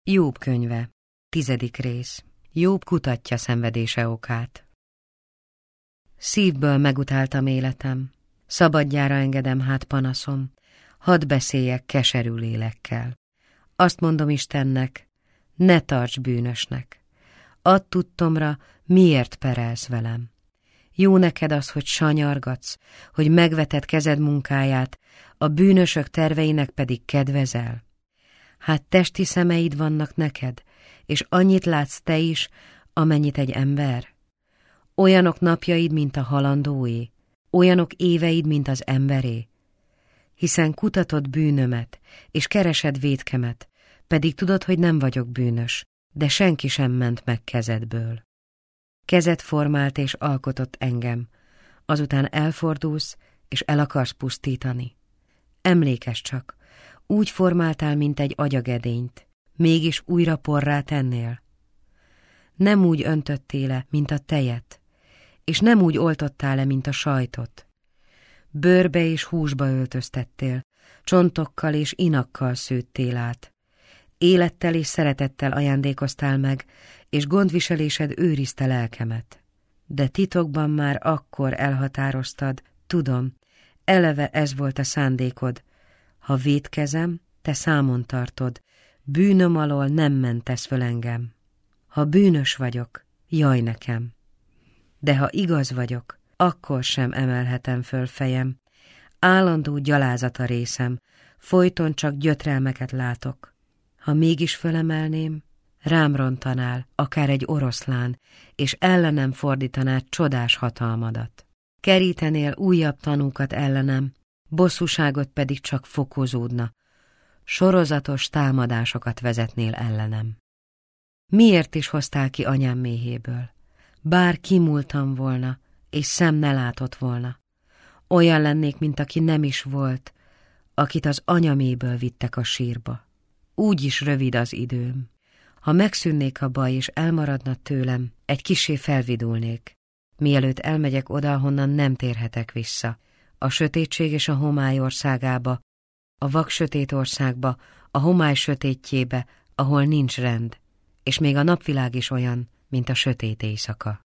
Jób könyve, 10. rész. Jób kutatja szenvedése okát. Szívből megutáltam életem, szabadjára engedem hát panaszom, hadd beszéljek keserű lélekkel. Azt mondom Istennek, ne tarts bűnösnek. Add tudtomra, miért perelsz velem. Jó neked az, hogy sanyargatsz, hogy megveted kezed munkáját, a bűnösök terveinek pedig kedvezel. Hát testi szemeid vannak neked, és annyit látsz te is, amennyit egy ember. Olyanok napjaid, mint a halandóé, olyanok éveid, mint az emberé. Hiszen kutatod bűnömet, és keresed vétkemet, pedig tudod, hogy nem vagyok bűnös, de senki sem ment meg kezedből. Kezed formált és alkotott engem, azután elfordulsz, és el akarsz pusztítani. Emlékezz csak, úgy formáltál, mint egy agyagedényt, mégis újra porrá tennél. Nem úgy öntöttél le, mint a tejet, és nem úgy oltottál le, mint a sajtot. Bőrbe és húsba öltöztettél, csontokkal és inakkal szőttél át. Élettel és szeretettel ajándékoztál meg, és gondviselésed őrizte lelkemet. De titokban már akkor elhatároztad, tudom, eleve ez volt a szándékod. Ha vétkezem, te számon tartod, bűnöm alól nem mentesz föl engem. Ha bűnös vagyok, jaj nekem. De ha igaz vagyok, akkor sem emelhetem föl fejem. Állandó gyalázat a részem, folyton csak gyötrelmeket látok. Ha mégis fölemelném, rám rontanál, akár egy oroszlán, és ellenem fordítanád csodás hatalmadat. Kerítenél újabb tanúkat ellenem, bosszúságot pedig csak fokozódna, sorozatos támadásokat vezetnél ellenem. Miért is hoztál ki anyám méhéből? Bár kimúltam volna, és szem ne látott volna. Olyan lennék, mint aki nem is volt, akit az anyaméből vittek a sírba. Úgy is rövid az időm. Ha megszűnnék a baj, és elmaradna tőlem, egy kissé felvidulnék. Mielőtt elmegyek oda, ahonnan nem térhetek vissza. A sötétség és a homály országába, a vak sötét országba, a homály sötétjébe, ahol nincs rend, és még a napvilág is olyan, mint a sötét éjszaka.